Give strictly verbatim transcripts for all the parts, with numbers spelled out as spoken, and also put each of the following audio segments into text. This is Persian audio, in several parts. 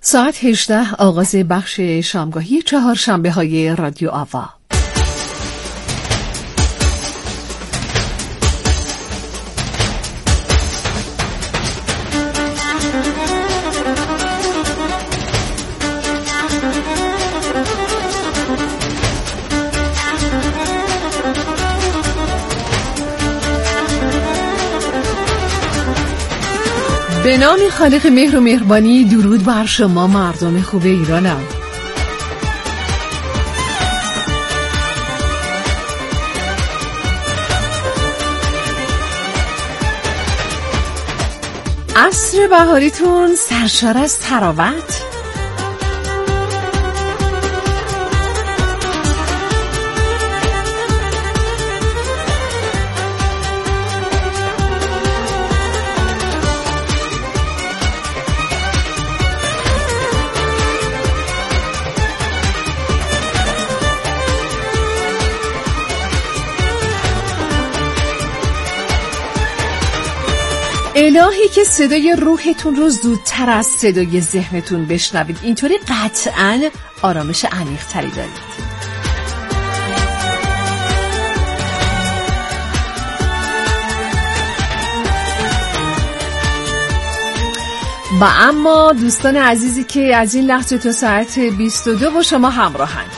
ساعت هجده آغاز بخش شامگاهی چهارشنبه های رادیو آوا. به نام خالق مهر و مهربانی، درود بر شما مردم خوب ایرانم. عصر بهاریتون سرشار از تراوت. الهی که صدای روحتون رو زودتر از صدای ذهنتون بشنوید، اینطوری قطعاً آرامش عمیق‌تری دارید. و اما دوستان عزیزی که از این لحظه تا ساعت بیست و دو با شما همراهند،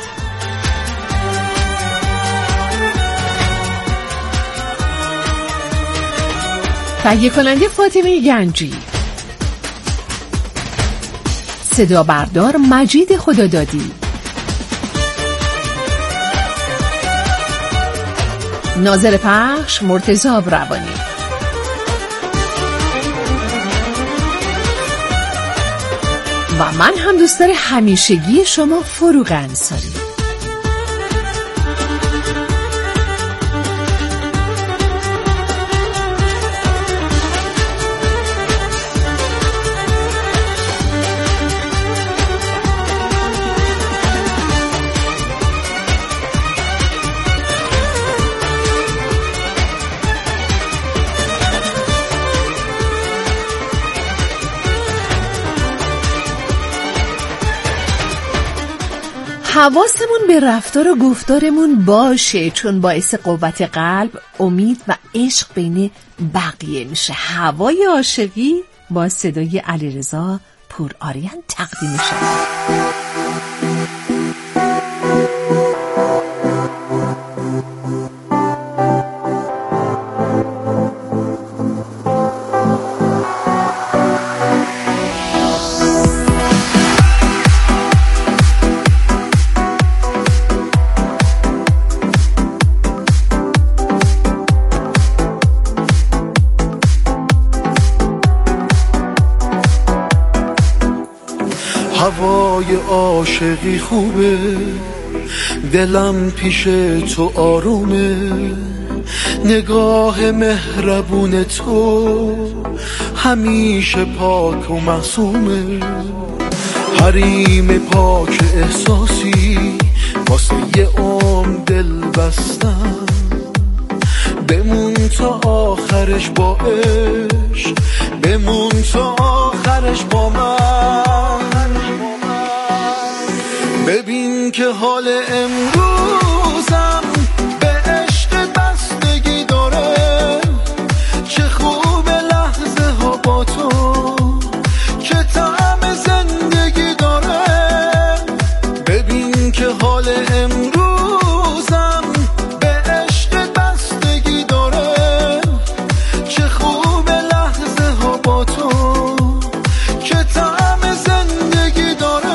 تهیه کننده فاطمه گنجی، صدا بردار مجید خدادادی، ناظر پخش مرتضی روانی. و من هم دوستدار همیشگی شما فروغ انصاری. حواسمون به رفتار و گفتارمون باشه، چون باعث قوت قلب، امید و عشق بین بقیه میشه. هوای عاشقی با صدای علیرضا پورآریان تقدیم میشه. هوای عاشقی خوبه، دلم پیش تو آرومه، نگاه مهربون تو همیشه پاک و معصومه، حریم پاک احساسی واسه یه عمر دل بستم، بمون تا آخرش با عشق، بمون تا آخرش با من. ببین که حال امروزم به عشق بستگی داره، چه خوب لحظه ها با تو که طعم زندگی داره. ببین که حال امروزم به عشق بستگی داره، چه خوب لحظه ها با تو که طعم زندگی داره.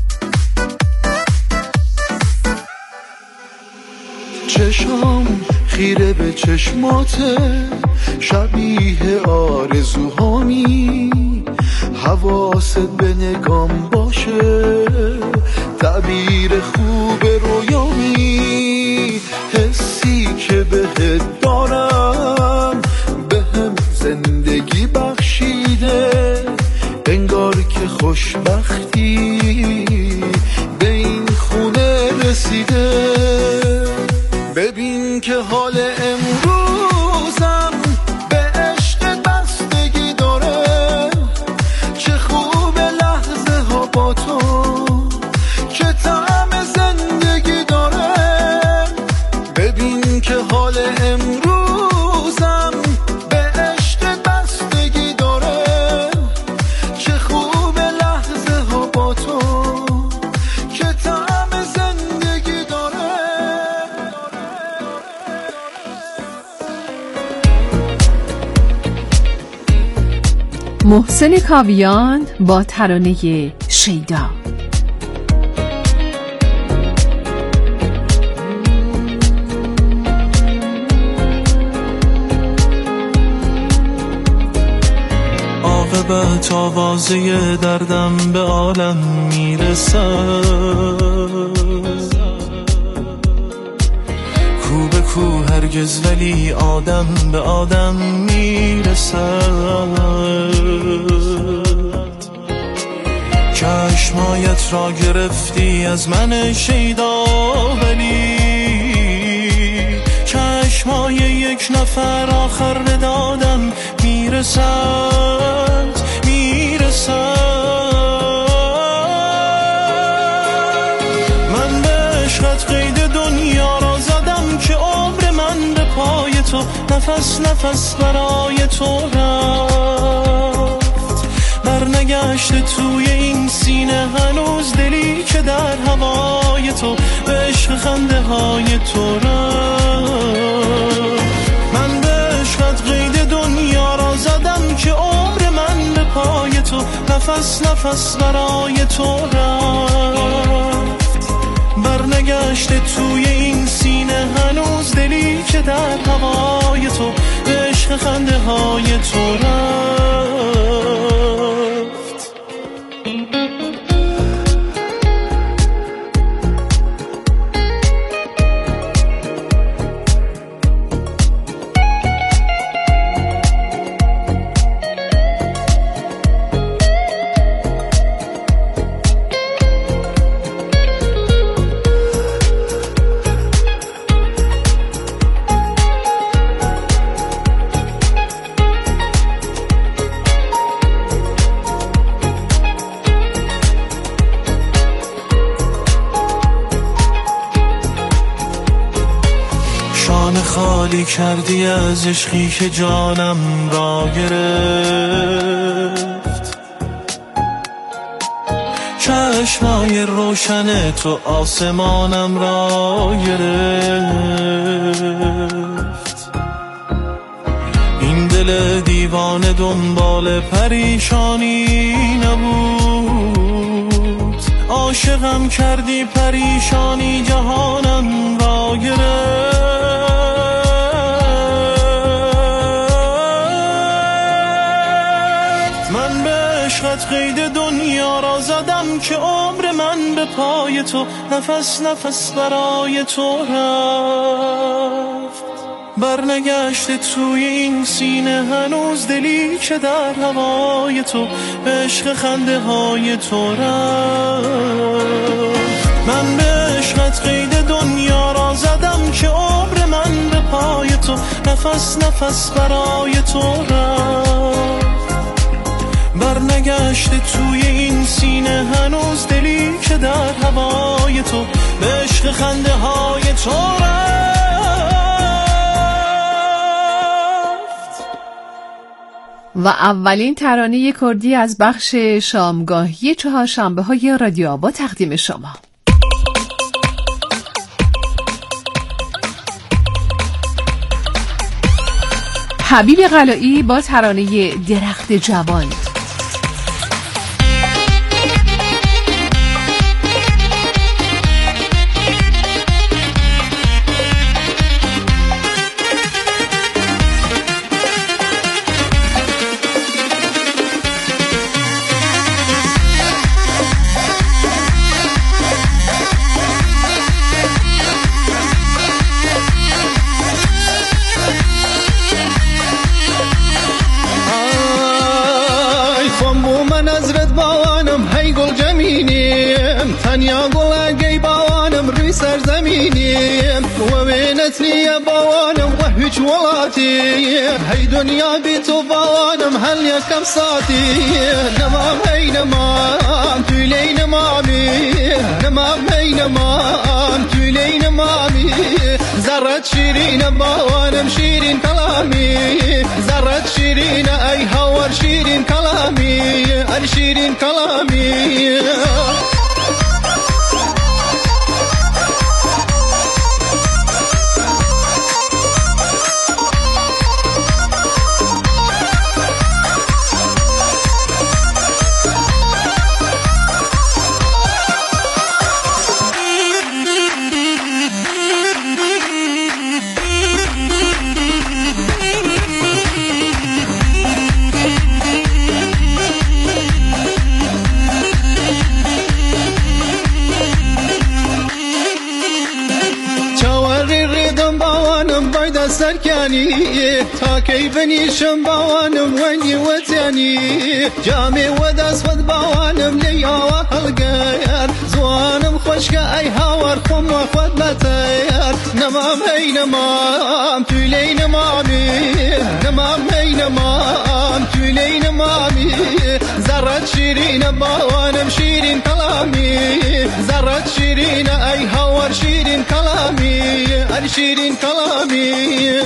چشام خیره به چشماته، شبیه آرزوهامی، حواست به نگام باشه، تعبیر خوب رویامی، حسی که بهت دارم بهم زندگی بخشیده، انگار که خوشبختی به این خونه رسیده. ببین که حال امروزم به عشق بستگی داره، چه خوب لحظه ها با تو، چه طعم زندگی داره. ببین که حال امروزم به عشق بستگی داره، چه خوب لحظه ها با تو، چه طعم زندگی داره. محسن کاویان با ترانه شیدا. عاقبت آوازه دردم به عالم میرسد، کو به کو هرگز ولی آدم به آدم میرسد. چشمایت را گرفتی از من شیدا، ولی چشمای یک نفر آخر به دادم میرسد میرسد. من به عشقت قید دنیا را زدم که عمر من به پای تو، نفس نفس برای تو رفت، برنگشته توی این سینه هنوز دلی که در هوای تو به عشق خنده های تو رفت. من به عشقت قید دنیا را زدم که عمر من به پای تو، نفس نفس برای تو رفت، برنگشته توی این سینه هنوز دلی که در هوای تو به عشق خنده های تو رفت. خالی کردی از عشقی که جانم را گرفت، چشمای روشن تو آسمانم را گرفت. این دل دیوانه دنبال پریشانی نبود، عاشقم کردی پریشانی جهانم را گرفت. قید دنیا را زدم که عمر من به پای تو، نفس نفس برای تو رفت، برنگشته توی این سینه هنوز دلی که در هوای تو به عشق خنده های تو رفت. من به عشقت قید دنیا را زدم که عمر من به پای تو، نفس نفس برای تو رفت، برنگشته توی این سینه هنوز دلی که در هوای تو به عشق خنده های تو رفت. و اولین ترانه کردی از بخش شامگاهی چهارشنبه های رادیو آبا تقدیم شما. حبیب قلایی با ترانه درخت جوان. ووينتني يا بوانم وهج ولاتي هي دنيا بيتو بوانم هل يا كم ساعتي نمام هي نمام تولي نمامي نمام هي نمام تولي نمامي زرت شيرين بوانم شيرين كلامي زرت شيرين اي هور شيرين كلامي اي شيرين كلامي سركاني تاكي بني شم بوانم ويني وتاني جامي وداس ود بوانم ليا وهالقير زوانم خشك اي هاور خم وخد بتير نمام هي نمام تولي نمامي نمام هي نمام تولي نمامي زرت شيرين بوانم شيرين كلامي زرت شيرين اي هاور شيرين كلامي اي شيرين كلامي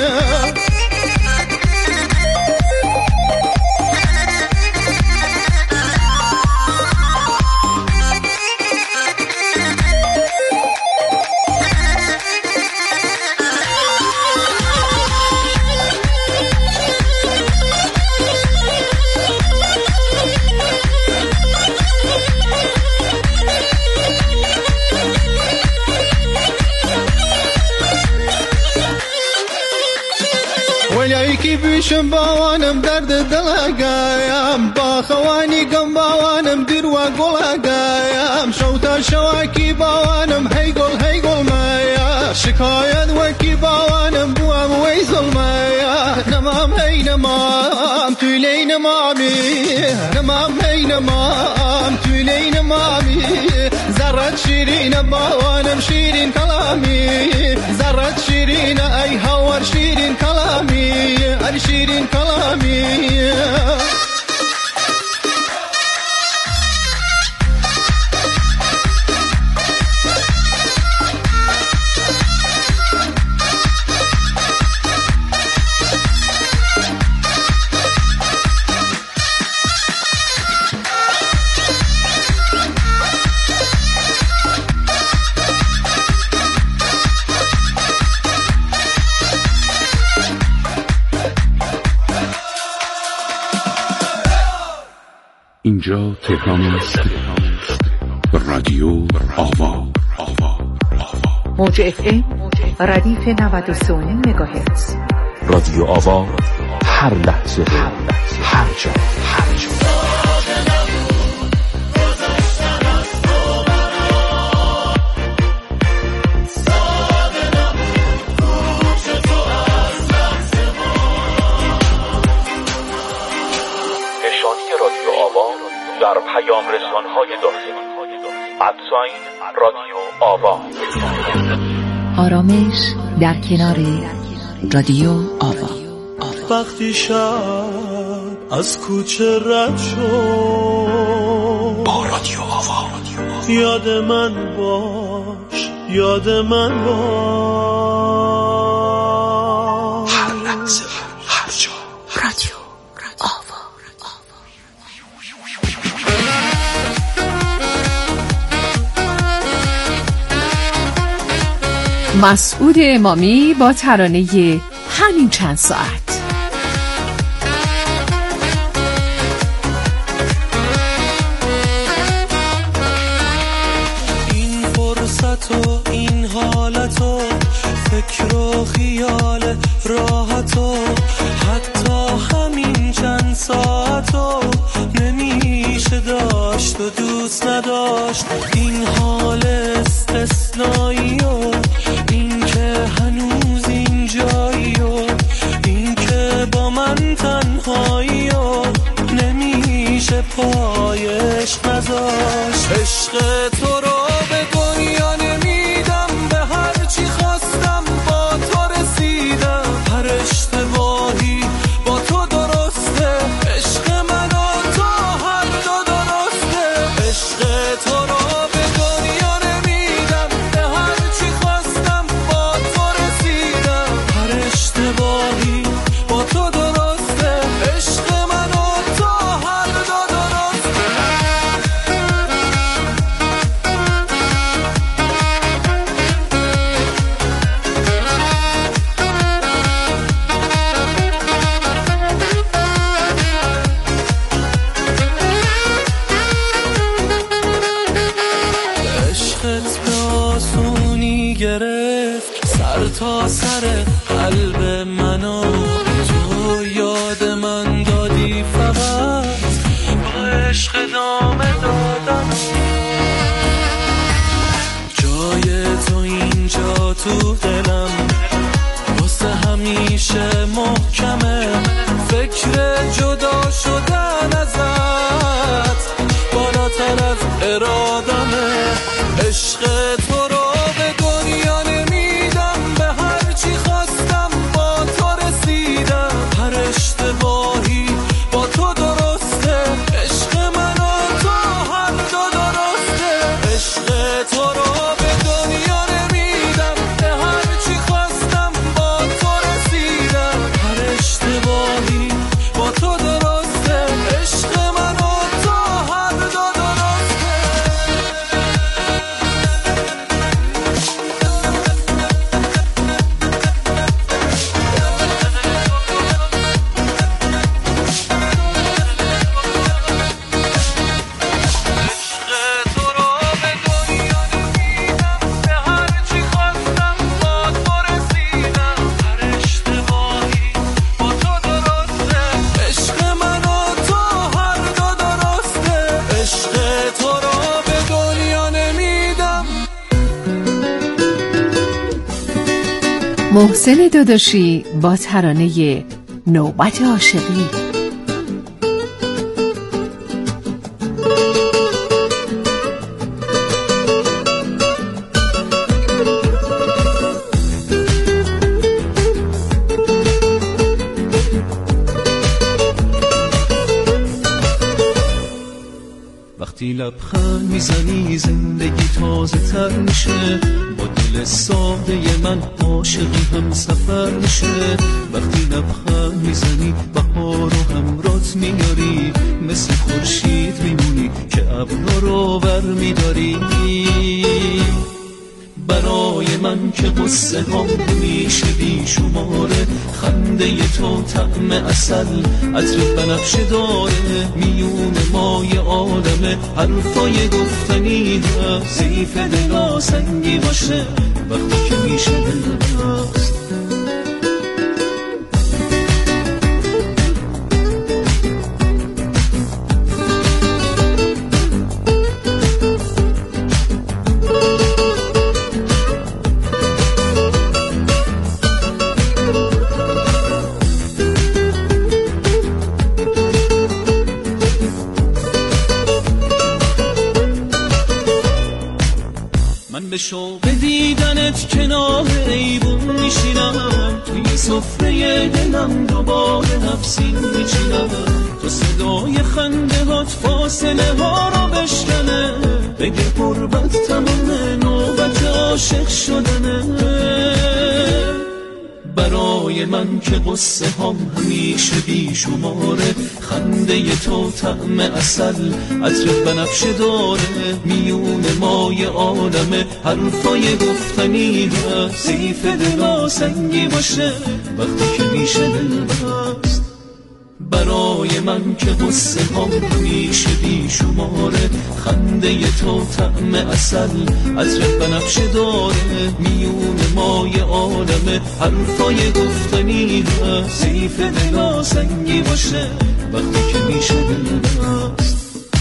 ولیکی بیشم باوانم درد دلگایم با خوانی گم باوانم دیر و گلگایم شوتا شواکی باوانم هی گل هی گل مایا شکایت وکی باوانم بوام وی ظلمایا نمام هی نمام تولی نمامی نمام هی نمام تولی نمامی زرت شیرین باوانم شیرین کلامی زرت شیرین ای هاور شیرین کلامی ای شیرین کلامی اینجا تهران است. رادیو آوا موج اف ام ردیف نود و سه و نیم مگاهرتز. رادیو آوا هر لحظه هر جا هر جا در پیام رسان‌های داخلی ادساین رادیو آوا. آرامش در کنار رادیو آوا. وقتی شب از کوچه رد شد با رادیو آوا یاد من باش یاد من باش هر لحظه هر جا رادیو آوا. مسعود امامی با ترانه همین چند ساعت. این فرصت و این حالت و فکر و خیال راحت و حتی همین چند ساعت و نمیشه داشت و دوست نداشت. این حال استثنایی و این که هنوز اینجایی و این که با من تنهایی و نمیشه پایش نذاشت. عشق تو رو به دنیا نمیدم به هرچی گرفت سر تا سر قلب منو، تو یاد من دادی فقط با عشق ادامه دادن. جای تو اینجا تو دلم واسه همیشه محکمه، فکر جدا شدن ازت بالاتر از ارادمه. عشق تو رو به دنیا نمیدم، به هر چی خواستم با تو رسیدم، هر اشتباهی با تو درسته، عشق من و تو هر دو درسته. عشق تو رو به دنیا نمیدم، به هر چی خواستم با تو رسیدم، هر اشتباهی با تو درسته، عشق من و تو هر دو درسته. محسن داداشی با ترانه نوبت عاشقی. وقتی لبخند میزنی زندگی تازه تر میشه، با دل ساده من عاشقی هم سفر میشه. وقتی لبخند میزنی بهار رو همراهت میاری، مثل خورشید میمونی که ابرها رو بر میداری. برای من که قصه هم میشه بی شماره، خنده تو طعم عسل عطر بنفشه داره، میون مای عالمه حرفای گفتنی هست، ضعیف دلا سنگی باشه وقتی که میشه دلبست. به شوق دیدنت کنار ایوون میشینم، توی سفره دلم دوباره نفسین میچینم، تو صدای خنده هات فاصله ها رو بشکنه، بگه قربت تمام نوبت عاشق شدنه. برای من که قصه هم همیشه بی شماره، خنده تو طعم عسل عطر بنفشه داره، میون مای عالمه حرفای گفتنی هست، ضعیف دلا سنگی باشه وقتی که میشه دلبست. برای من که قصه هم همیشه بی شماره، خنده تو طعم عسل عطر بنفشه داره، میون مای عالمه حرفای گفتنی هست، ضعیف دلا سنگی باشه وقتی که میشه دلبست.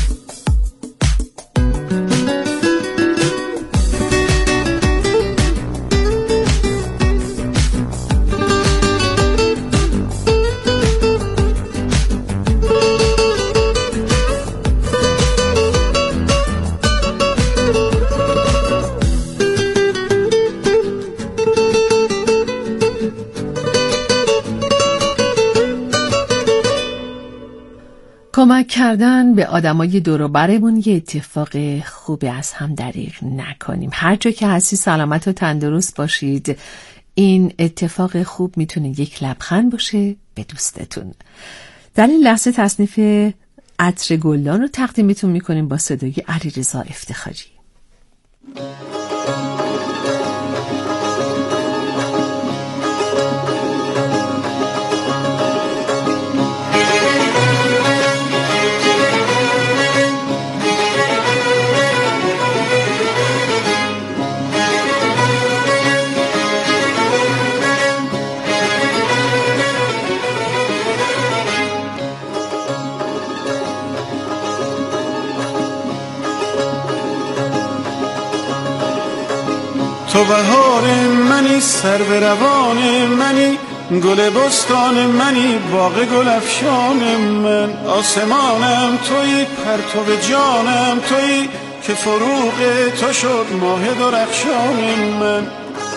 کمک کردن به آدمای دور و برمون یه اتفاق خوبی از هم دریغ نکنیم. هر جا که هستی سلامت و تندرست باشید. این اتفاق خوب میتونه یک لبخند باشه به دوستتون. در این لحظه تصنیف عطر گلدان رو تقدیمتون میکنیم با صدای علیرضا افتخاری. منی، سر به روان منی، گل بستان منی، باغ گل افشان من. آسمانم تویی، پرتو جانم تویی، که فروغ تو شد ماه درخشان من.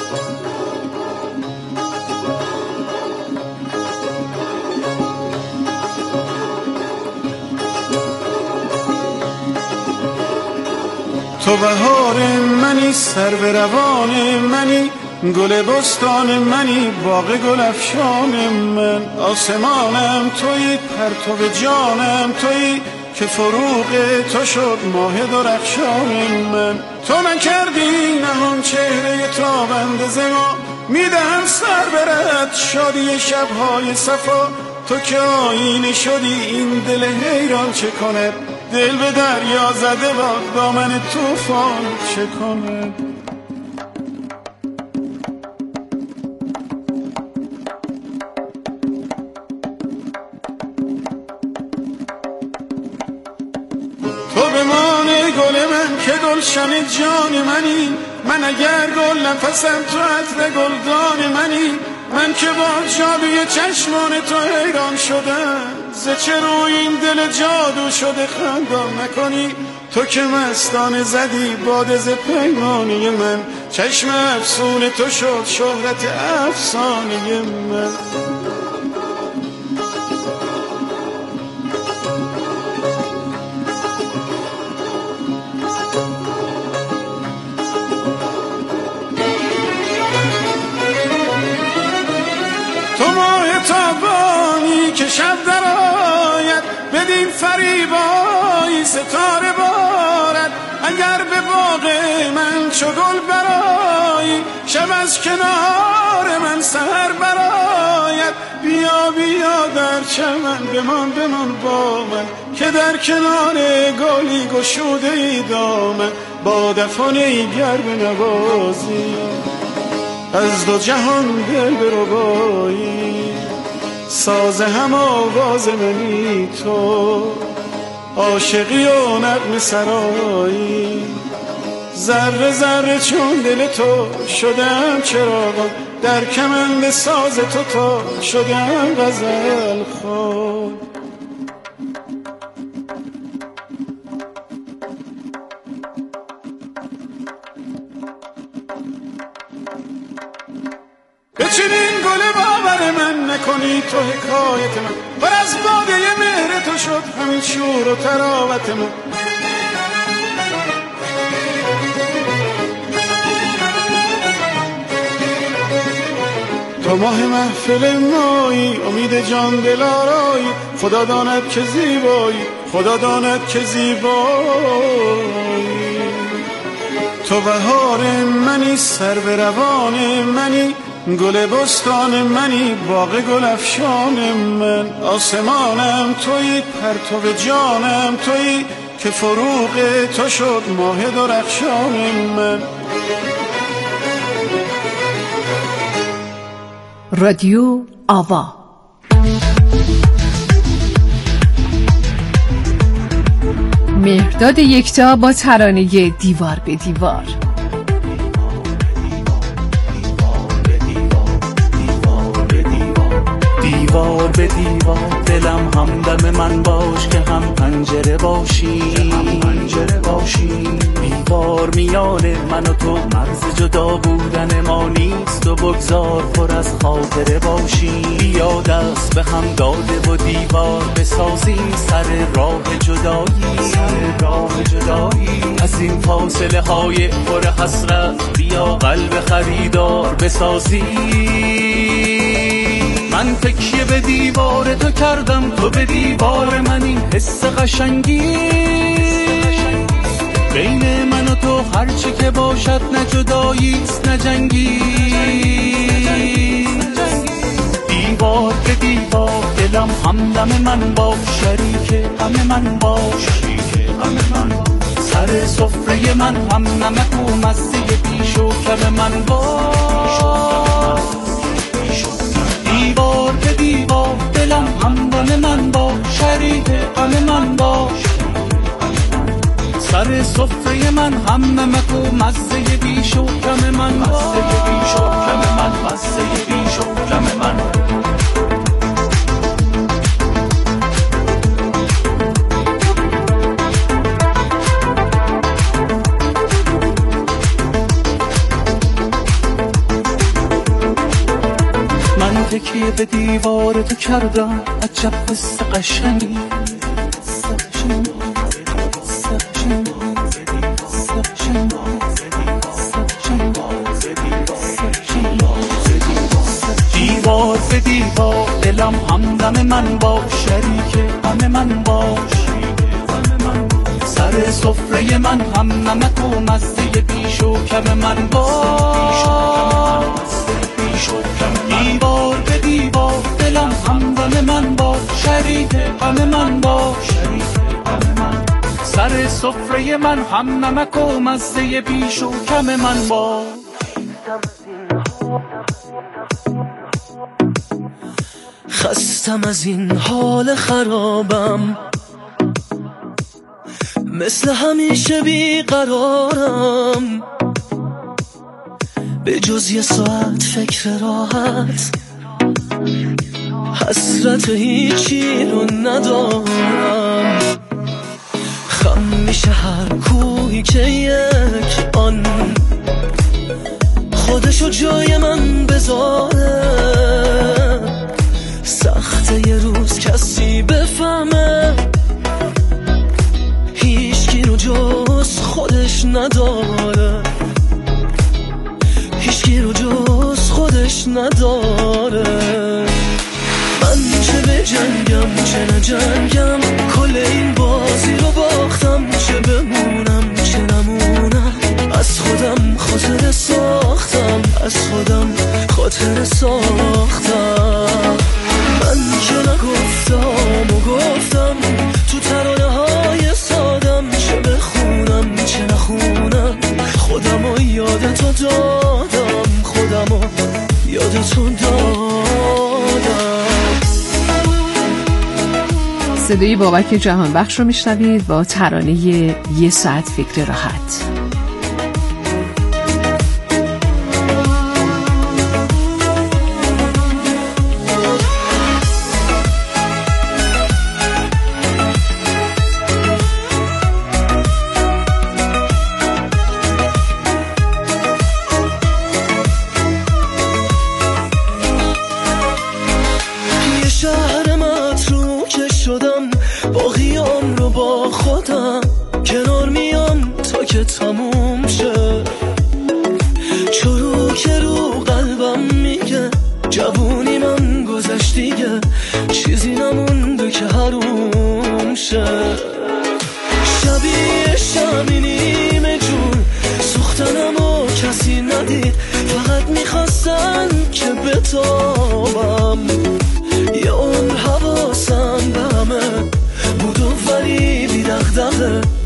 تو بهار منی، سر به روان منی، گل بستان منی، باغ گل افشان من. آسمانم تویی، پرتو جانم تویی، که فروغ تو شد ماه درخشان من. تو نکردی نهان چهره تابنده ز ما، میدهم سر برد شادی شبهای صفا. تو که آینه شدی این دل حیران چه کند، دل به دریا زده با دامن طوفان چه کند. تو بمانه گل من که گلشن جان منی، من اگر گل نفسم تو عطر گلدان منی. من که با جادوی چشمان تو حیران شدم، ز چه روی این دل جادو شده خندان نکنی. تو که مستانه زدی باده ز پیمانه من، چشم افسون تو شد شهرت افسانه من. تابانی که شب در آید، بدین فریبایی ستاره بارد. اگر به باغ من چو گل برایی، شب از کنار من سحر برآید. بیا بیا در چمن بمان بمان با من، که در کنار گلی گشوده ای دامن. با دفانه گر بنوازی، از دو جهان دل بربایی. ساز هم آواز منی تو، عاشقی و نغمه سرایی. ذره ذره چون دل تو شدم چراغان، در کمند ساز تو تا شدم غزل خوان. بچینین گل باور من، نکنی تو حکایت من. پر از باده مهر تو شد همین شور و تراوت من. تو ماه محفل مایی، امید جان دل آرایی. خدا داند که زیبایی، خدا داند که زیبایی. تو بهار منی، سر به روان منی، گل بستان منی، باغ گل افشان من. آسمانم تویی، پرتو جانم تویی، که فروغ تو شد ماه درخشان من. رادیو آوا. مهرداد یکتا با ترانه دیوار به دیوار. دیوار به دیوار دلم همدم من باش، که هم پنجره باشی هم پنجره باشی. دیوار میان من و تو، مرز جدا بودن ما نیست و بگذار پر از خاطره باشی. بیا دست به هم داده و دیوار بسازیم، سر راه جدایی سر راه جدایی. از این فاصله های پر حسرت بیا قلب خریدار بسازیم. من تکیه به دیوار تو کردم، تو به دیوار منی. حس قشنگی بین من و تو، هرچی که باشد نه جداییست نه جنگی. دیوار به دیوار دلم همدم من باش، شریک غم من باش، غم من باش. سر سفره من هم نمک و مزه پیش و کم من باش. دیوار به دیوار دلم همدم من باش، شریک غم من باش. سر سفره سفره من هم نمک و مزه بیش و کم من، مزه بیش و کم من، مزه بیش و کم من. من تکیه به دیوار تو کردم، عجب قصه قشنگی. دیوار به دیوار دلم همدم من باش، شریک غم من باش. سر سفره من هم نمک و مزه بیش و کم من باش. دیوار به دیوار دلم همدم من باش، شریک غم من باش. سر سفره من هم نمک و مزه بیش و کم من باش. خستم از این حال خرابم، مثل همیشه بیقرارم. به جز یه ساعت فکر راحت، حسرت هیچی رو ندارم. خم میشه هر کوهی که یک آن خودشو جای من بذاره. سخته یه روز کسی بفهمه، هیچکی رو جز خودش نداره، هیچکی رو جز خودش نداره. من چه به جنگم چه نجنگم، کل این بازی رو باختم. چه بمونم چه نمونم، از خودم خاطر ساختم، از خودم خاطر ساختم. من که نگفتم و گفتم تو ترانه های سادم، چه بخونم چه نخونم، خودم رو یاد تو دادم، خودم رو یاد تو دادم. صدای بابک جهانبخش رو میشنوید با ترانه یه ساعت فکر راحت. شهر متروکه شدم، باقیام رو با خودم کنار میام تا که تموم شه. چروک رو قلبم میگه جوونی من گذشت دیگه، چیزی نمونده که حروم شه. شبیه شمی نیمه جون سوختنم و کسی ندید، فقط میخواستن که بتابم. یه عمر حواسم به همه بود و ولی بی دغدغه،